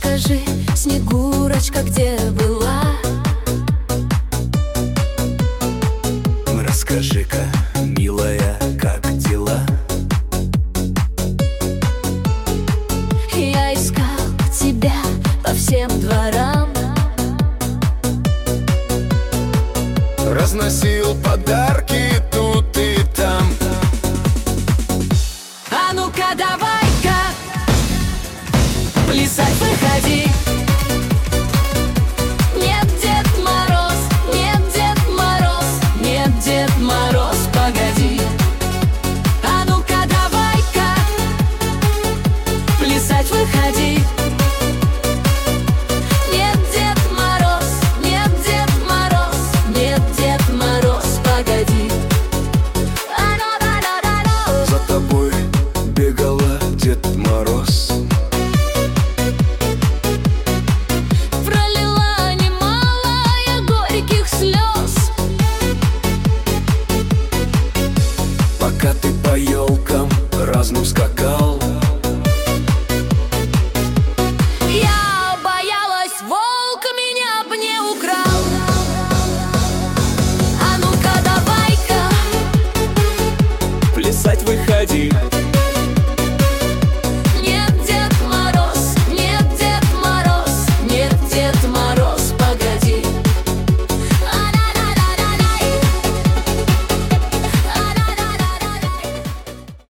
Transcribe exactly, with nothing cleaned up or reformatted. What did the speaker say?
Расскажи, Снегурочка, где была? Расскажи-ка, милая, как дела? Я искал тебя по всем дворам, разносил подарки тут и там. А ну-ка давай-ка плясать выходи. Нет, Дед Мороз, нет, Дед Мороз, нет, Дед Мороз, погоди. А ну-ка давай-ка плясать выходи. Нет, Дед Мороз, нет, Дед Мороз, нет, Дед Мороз, погоди. За тобой бегала Дед Мороз, пролила немало я горьких слез. пока ты по елкам разным скакал.